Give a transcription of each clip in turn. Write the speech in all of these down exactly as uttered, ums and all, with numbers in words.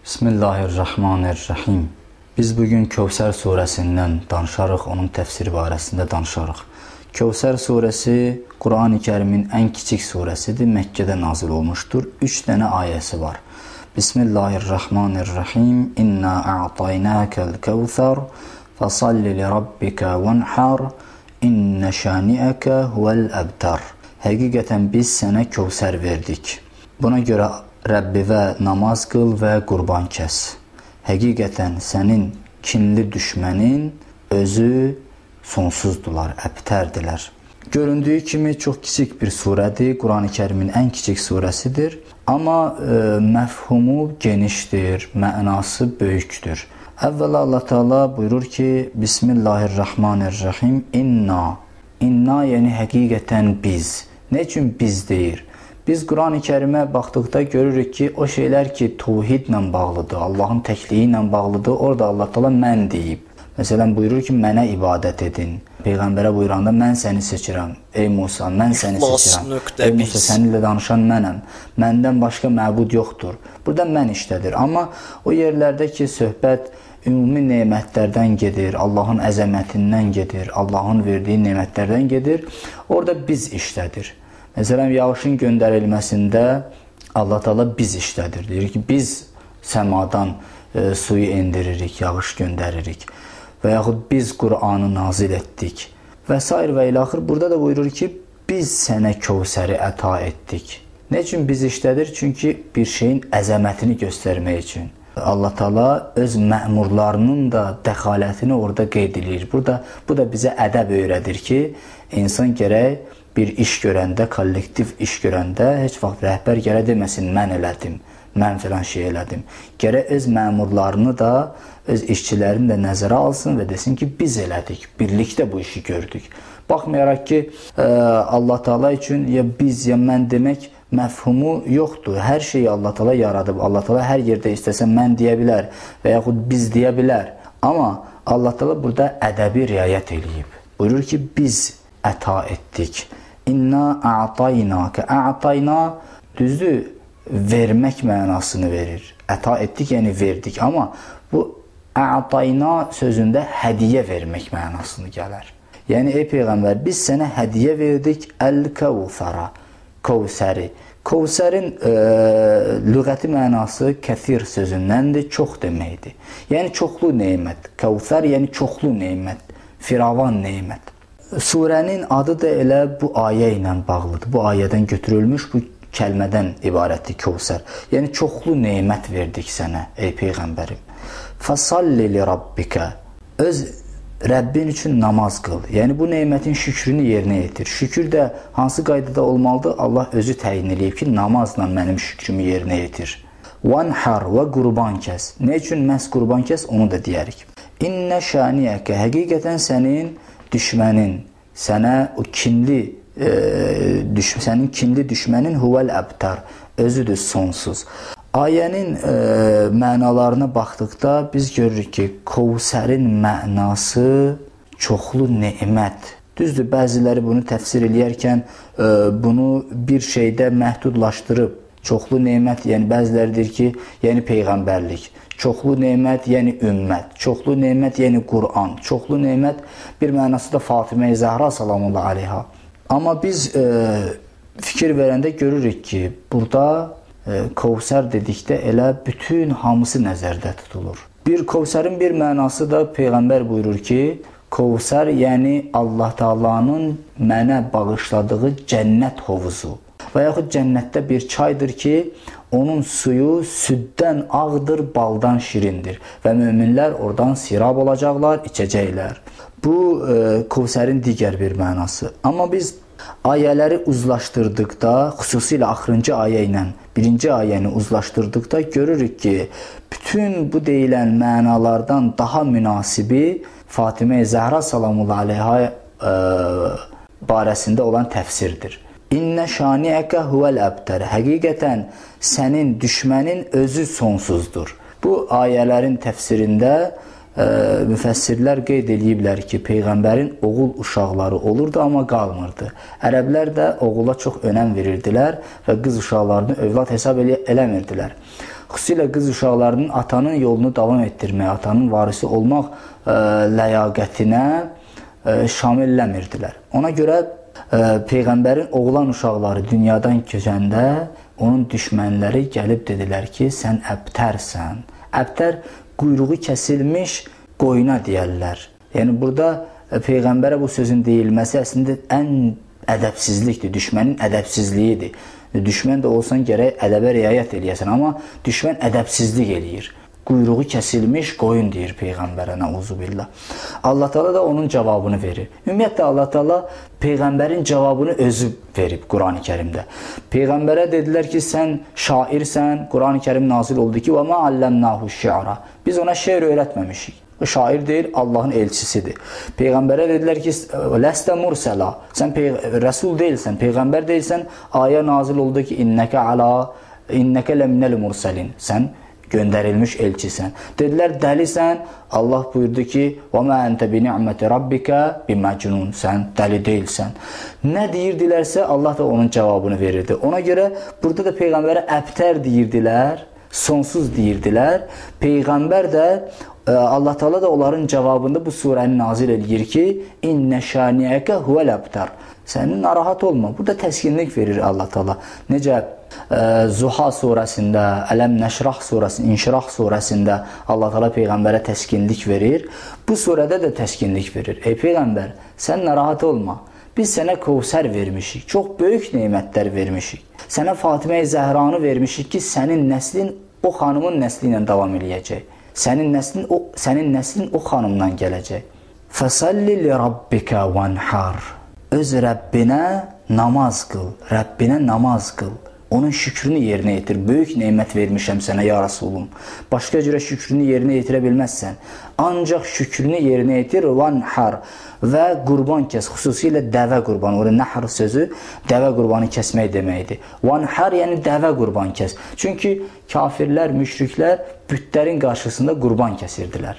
Bismillahirrahmanirrahim. Biz bugün Kevser surəsindən danışarıq, onun təfsiri barəsində danışarıq. Kevser surəsi Quran-ı Kərimin ən kiçik surəsidir, Məkkədə nazil olmuşdur. Üç dənə ayəsi var. Bismillahirrahmanirrahim. İnna a'taynakal kevser fasalli li rabbika vanhar inne şani'eke huvel abtar. Həqiqətən biz sənə Kevser verdik. Buna görə Rəbbivə namaz qıl və qurban kəs. Həqiqətən sənin kinli düşmənin özü sonsuzdular, əbtərdilər. Göründüyü kimi çox kiçik bir surədir, Quran-ı Kərimin ən kiçik surəsidir. Amma e, məfhumu genişdir, mənası böyükdür. Əvvəla Allah Teala buyurur ki, Bismillahirrahmanirrahim. İnna, inna yəni həqiqətən biz. Nə üçün biz deyir? Biz Quran-ı Kərimə baxdıqda görürük ki, o şeylər ki, tevhidlə bağlıdır, Allahın təkliyi ilə bağlıdır, orada Allah Teala mən deyib. Məsələn, buyurur ki, mənə ibadət edin. Peyğəmbərə buyuranda, mən səni seçirəm. Ey Musa, mən səni seçirəm. Ey Musa, səninlə danışan mənəm. Məndən başqa məbud yoxdur. Burada mən işlədir. Amma o yerlərdə ki, söhbət ümumi nemətlərdən gedir, Allahın əzəmətindən gedir, Allahın verdiyi nemətlərdən gedir, orada biz işlədir. Məsələn, yağışın göndərilməsində Allah Teala biz işlədir. Deyir ki, biz səmadan e, suyu endiririk, yağış göndəririk. Və yaxud biz Qur'anı nazil etdik. Və s. və ilaxır. Burada da buyurur ki, biz sənə Kevsəri əta etdik. Nə üçün biz işlədir? Çünki bir şeyin əzəmətini göstərmək üçün. Allah Teala öz məmurlarının da dəxalətini orada qeyd edir. Burada, bu da bizə ədəb öyrədir ki, insan gərək bir iş görəndə, kollektiv iş görəndə heç vaxt rəhbər gələ deməsin, mən elədim, mən filan şey elədim. Gərək öz məmurlarını da, öz işçilərini də nəzərə alsın və desin ki, biz elədik, birlikdə bu işi gördük. Baxmayaraq ki, Allah Teala üçün ya biz, ya mən demək məfhumu yoxdur. Hər şeyi Allah Teala yaradıb. Allah Teala hər yerdə istəsə mən deyə bilər və yaxud biz deyə bilər. Amma Allah Teala burada ədəbi riayət eləyib. Buyurur ki, biz əta etdik. İnna a'taynaka. A'tayna düzdür, vermək mənasını verir. Əta etdik, yəni verdik. Amma bu a'tayna sözündə hədiyyə vermək mənasını gələr. Yəni, ey Peyğəmbər, biz sənə hədiyyə verdik əl-kəvsəra, Kevsəri. Kevsərin e, lüğəti mənası kəthir sözündəndir, çox deməkdir. Yəni, çoxlu neymət. Kevsər, yəni çoxlu neymət, firavan neymət. Surənin adı da elə bu ayə ilə bağlıdır. Bu ayədən götürülmüş bu kəlmədən ibarətdir Kevsər. Yəni, çoxlu neymət verdik sənə, ey Peyğəmbərim. Fasalli li rabbika. Öz Rəbbin üçün namaz qıl. Yəni, bu neymətin şükrünü yerinə yetir. Şükür də hansı qaydada olmalıdır? Allah özü təyin edib ki, namazla mənim şükrümü yerinə yetir. Vanhar və qurban kəs. Nə üçün məhz qurban kəs? Onu da deyərik. İnnə şani'əkə. Həqiqətən sənin düşmənin, sənə o kinli, e, düş, sənin kinli düşmənin huvel abtar, özüdür sonsuz. Ayənin e, mənalarına baxdıqda biz görürük ki, Kevsərin mənası çoxlu nemət. Düzdür, bəziləri bunu təfsir eləyərkən e, bunu bir şeydə məhdudlaşdırıb. Çoxlu nemət, yəni bəziləri deyir ki, yəni Peyğəmbərlik. Çoxlu nemət, yəni ümmət. Çoxlu nemət, yəni Qur'an. Çoxlu nemət bir mənası da Fatimə-i Zəhra salamullah aleyha. Amma biz e, fikir verəndə görürük ki, burada e, Kevsər dedikdə elə bütün hamısı nəzərdə tutulur. Bir Kevsərin bir mənası da Peyğəmbər buyurur ki, Kevsər yəni Allah Teala'nın mənə bağışladığı cənnət hovuzu. Və yaxud cənnətdə bir çaydır ki, onun suyu süddən ağdır, baldan şirindir və möminlər oradan sirab olacaqlar, içəcəklər. Bu, e, Kevsərin digər bir mənası. Amma biz ayələri uzlaşdırdıqda, xüsusilə axırıncı ayə ilə birinci ayəni uzlaşdırdıqda görürük ki, bütün bu deyilən mənalardan daha münasibi Fatimə-i Zəhra salamullah aleyha e, barəsində olan təfsirdir. İnnə şani'əkə huvel abtar. Həqiqətən sənin düşmənin özü sonsuzdur. Bu ayələrin təfsirində e, müfəssirlər qeyd ediblər ki, Peyğəmbərin oğul uşaqları olurdu, amma qalmırdı. Ərəblər də oğula çox önəm verirdilər və qız uşaqlarını övlad hesab eləmirdilər. xüsusilə qız uşaqlarının atanın yolunu davam etdirmək, atanın varisi olmaq ə, ləyaqətinə ə, şamilləmirdilər. Ona görə ə, Peyğəmbərin oğlan uşaqları dünyadan keçəndə onun düşmənləri gəlib dedilər ki, sən əbtərsən. Əbtər quyruğu kəsilmiş qoyuna deyərlər. Yəni burada ə, Peyğəmbərə bu sözün deyilməsi əslində ən ədəbsizlikdir, düşmənin ədəbsizliyidir. Düşmən də olsan gərək ədəbə riayət eləyəsən, amma düşmən ədəbsizlik eləyir. Quyruğu kəsilmiş qoyun deyir Peyğəmbərə, nəuzubillah. Allah Teala da onun cavabını verir. Ümumiyyətlə Allah Teala Peyğəmbərin cavabını özü verib Qurani Kərimdə. Peyğəmbərə dedilər ki, sən şairsən, Qurani Kərim nazil oldu ki, وَمَا عَلَّمْنَاهُ الشِّعْرَ Biz ona şeir öyrətməmişik. O şair deyil, Allahın elçisidir. Peyğəmbərə dedilər ki, ləstə mursəla, sən rəsul deyilsən, Peyğəmbər deyilsən, ayə nazil oldu ki, innəkə alə, innəkə ləminəl mursəlin, sən göndərilmiş elçisən. Dedilər, dəlisən, Allah buyurdu ki, وَمَا أَنْتَ بِنِعْمَةِ رَبِّكَ بِمَجْنُونَ Sən dəli deyilsən. Nə deyirdilərsə, Allah da onun cavabını verirdi. Ona görə burada da Peyğəmbərə əbtər deyirdilər, sonsuz deyirdilər. Peyğəmbər də Allah Teala da onların cavabında bu surəni nazil edir ki, İnnə şaniəkə huvəl əbtər. Sənin narahat olma. Burada təskinlik verir Allah Teala. Necə ə, Zuha surəsində, Ələm Nəşrah surəsində, İnşirah surəsində Allah Teala Peyğəmbərə təskinlik verir. Bu surədə də təskinlik verir. Ey Peyğəmbər, sən narahat olma. Biz sənə Kövsər vermişik. Çox böyük nemətlər vermişik. Sənə Fatimə-i Zəhranı vermişik ki, sənin nəslin o xanımın nəsli ilə davam eləyəcək. Sənin nəslin o, sənin nəslin o xanımdan gələcək. Fəsalli li rabbikə vənhar. Öz Rəbbinə namaz qıl. Rəbbinə namaz qıl. Onun şükrünü yerinə yetir. Böyük nemət vermişəm sənə, ya Rasulum. Başqa cürə şükrünü yerinə yetirə bilməzsən. Ancaq şükrünü yerinə yetir. Vənhar. Və qurban kəs. Xüsusilə dəvə qurbanı. Orada nəhr sözü dəvə qurbanı kəsmək deməkdir. Vənhar yəni dəvə qurban kəs. Çünki kafirlər, müşriklər bütlərin qarşısında qurban kəsirdilər.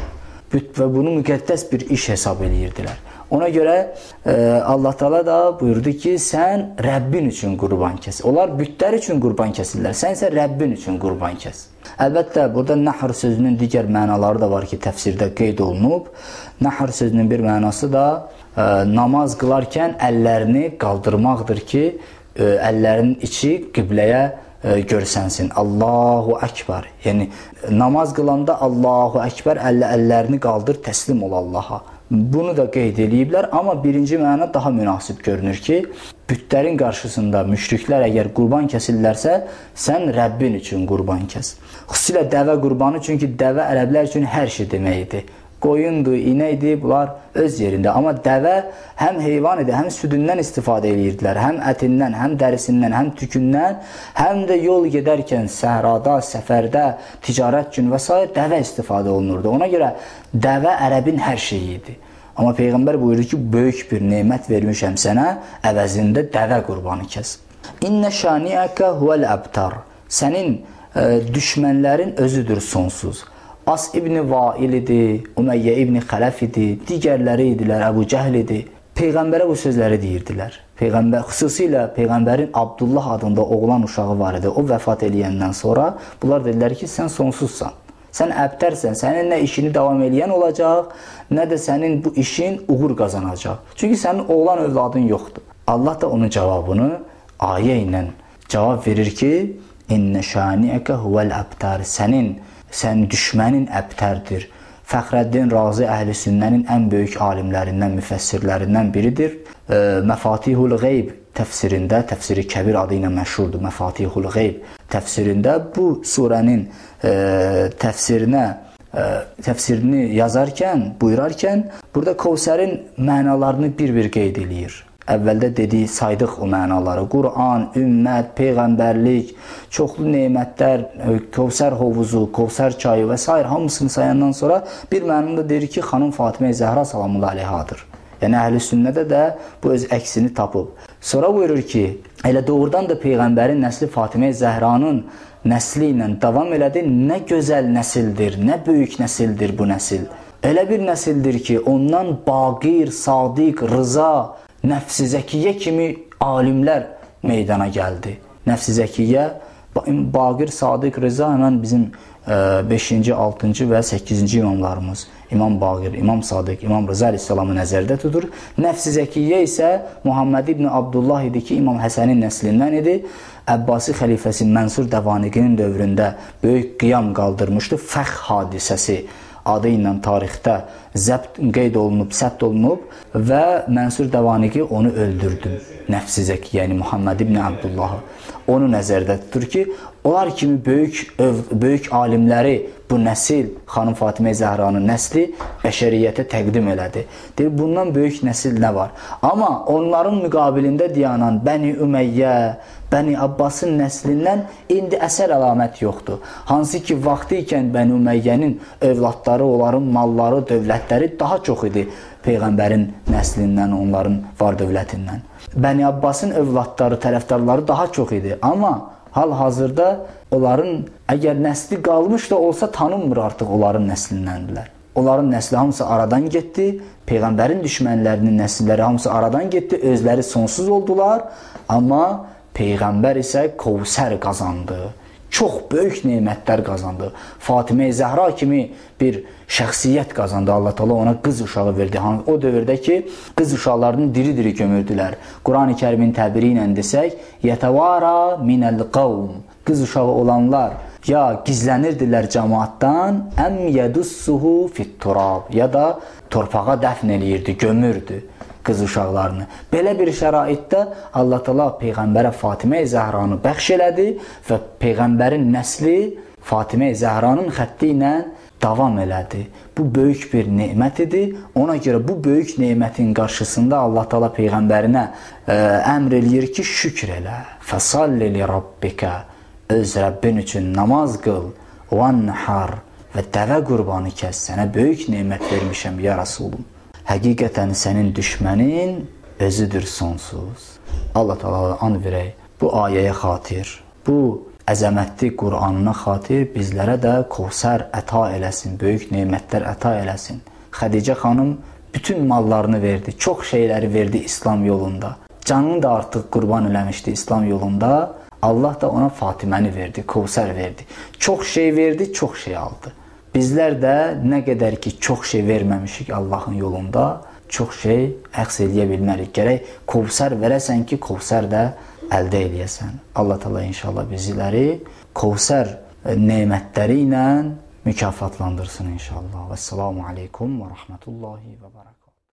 Büt və bunu müqəddəs bir iş hesab edirdilər. Ona görə e, Allah Teala da buyurdu ki, sən Rəbbin üçün qurban kəs. Onlar bütlər üçün qurban kəsirlər. Sən isə Rəbbin üçün qurban kəs. Əlbəttə, burada nəhr sözünün digər mənaları da var ki, təfsirdə qeyd olunub. Nəhr sözünün bir mənası da e, namaz qılarkən əllərini qaldırmaqdır ki, e, əllərinin içi qibləyə e, görsənsin. Allahu Əkbər. Yəni, namaz qılanda Allahu Əkbər, əllə, əllərini qaldır, təslim ol Allaha. Bunu da qeyd eləyiblər, amma birinci məna daha münasib görünür ki, bütlərin qarşısında müşriklər əgər qurban kəsirlərsə, sən Rəbbin üçün qurban kəs. Xüsusilə dəvə qurbanı, çünki dəvə ərəblər üçün hər şey deməkdir. Qoyundur, inəkdir, bunlar öz yerində. Amma dəvə həm heyvan idi, həm südündən istifadə edirdilər, həm ətindən, həm dərisindən, həm tükündən, həm də yol gedərkən səhrada, səfərdə, ticarət üçün və s. dəvə istifadə olunurdu. Ona görə dəvə ərəbin hər şeyi idi. Amma Peyğəmbər buyurur ki, böyük bir nemət vermişəm sənə, əvəzində dəvə qurbanı kəs. İnnə şaniəkə huvəl əbtar. Sənin ə, düşmənlərin özüdür sonsuz. As İbni Vail idi, Umeyyə İbni Xələf idi, digərləri idilər, Əbu Cəhl idi. Peyğəmbərə bu sözləri deyirdilər. Peyğəmbər, xüsusilə Peyğəmbərin Abdullah adında oğlan uşağı var idi. O vəfat eləyəndən sonra bunlar dedilər ki, sən sonsuzsan. Sən əbtərsən, sənin nə işini davam eləyən olacaq, nə də sənin bu işin uğur qazanacaq. Çünki sənin oğlan övladın yoxdur. Allah da onun cavabını ayə ilə cavab verir ki, İnnə şaniəkə huvəl əbtər. Sənin Sən düşmənin əbtərdir. Fəxrəddin Razi Əhl-i Sünnənin ən böyük alimlərindən, müfəssirlərindən biridir. E, Məfatihul Qeyb təfsirində, təfsiri Kəbir adı ilə məşhurdur, Məfatihul Qeyb təfsirində bu surənin e, təfsirinə, e, təfsirini yazarkən, buyurarkən, burada Kövsərin mənalarını bir-bir qeyd eləyir. Əvvəldə dediyi, saydıq o mənaları. Quran, ümmət, peyğəmbərlik, çoxlu nemətlər, Kövsər hovuzu, Kövsər çayı və s. hamısını sayandan sonra bir mənada deyir ki, xanım Fatimə-i Zəhra salamullah aleyhadır. Yəni, əhl-i sünnədə də bu öz əksini tapıb. Sonra buyurur ki, elə doğrudan da Peyğəmbərin nəsli Fatimə-i Zəhranın nəsli ilə davam elədi. Nə gözəl nəsildir, nə böyük nəsildir bu nəsil. Elə bir nəsildir ki, ondan Baqir, Sadiq, Rıza, Nəfs-i Zəkiyyə kimi alimlər meydana gəldi. Nəfs-i Zəkiyyə Baqir, Sadiq, Rıza həmən bizim beşinci, altıncı və səkkizinci imamlarımız. İmam Baqir, İmam Sadiq, İmam Rıza əleyhissalamı nəzərdə tutur. Nəfs-i Zəkiyyə isə Muhammed ibn Abdullah idi ki, İmam Həsənin nəslindən idi. Əbbasi xəlifəsi Mənsur Dəvaniqinin dövründə böyük qiyam qaldırmışdı. Fəx hadisəsi adı ilə tarixdə zəbt qeyd olunub, səbt olunub və Mənsur Dəvaniqi onu öldürdü. Nəfs-i Zəkiyyə, yəni Muhammed ibn Abdullahı. Onu nəzərdə tutur ki, onlar kimi böyük, böyük alimləri bu nəsil, xanım Fatimə Zəhranın nəsli bəşəriyyətə təqdim elədi. Deyir, bundan böyük nəsil nə var? Amma onların müqabilində dayanan Bəni Ümeyyə, Bəni Abbasın nəslindən indi əsər əlamət yoxdur. Hansı ki, vaxtı ikən Bəni Üməyyənin övladları, onların malları, dövlətləri daha çox idi Peyğəmbərin nəslindən, onların var dövlətindən. Bəni Abbasın övladları, tərəfdarları daha çox idi. Amma hal-hazırda onların əgər nəsli qalmış da olsa tanınmır artıq onların nəslindəndirlər. Onların nəsli hamısı aradan getdi. Peyğəmbərin düşmənlərinin nəsilləri hamısı aradan getdi. Özləri sonsuz oldular. Amma Peyğəmbər isə Kovsər qazandı. Çox böyük nemətlər qazandı. Fatimə Zəhra kimi bir şəxsiyyət qazandı. Allah Teala ona qız uşağı verdi. O dövrdə ki, qız uşaqlarını diri-diri gömürdülər. Quran-ı Kərimin təbiri ilə desək, yətəvara minəl qavm. Qız uşağı olanlar ya gizlənirdilər cəmaatdan, əm yədussuhu fit-turab, ya da torpağa dəfn eləyirdi, gömürdü qız uşaqlarını. Belə bir şəraitdə Allah Teala Peyğəmbərə Fatimə Zəhranı bəxş elədi və Peyğəmbərin nəsli Fatimə Zəhranın xətti ilə davam elədi. Bu böyük bir nemət idi. Ona görə bu böyük nemətin qarşısında Allah Teala Peyğəmbərinə ə, əmr eləyir ki, şükr elə. Fəsalli li rabbikə, öz Rəbbin üçün namaz qıl, vannhar, və dəvə qurbanı kəs, sənə böyük nemət vermişəm ya Rasulum. Həqiqətən sənin düşmənin özüdür sonsuz. Allah Teala and verək bu ayəyə xatir, bu əzəmətli Qur'anına xatir bizlərə də Kovsər əta eləsin, böyük nemətlər əta eləsin. Xədicə xanım bütün mallarını verdi, çox şeyləri verdi İslam yolunda. Canını da artıq qurban eləmişdi İslam yolunda. Allah da ona Fatiməni verdi, Kovsər verdi. Çox şey verdi, çox şey aldı. Bizlər də nə qədər ki, çox şey verməmişik Allahın yolunda, çox şey əxs eləyə bilmərik. Gərək Kovsər verəsən ki, Kovsər də əldə eləyəsən. Allah Teala inşallah bizləri Kovsər nemətləri ilə mükafatlandırsın inşallah. Vəssalamu aleykum və rəhmətullahi və barakatuhu.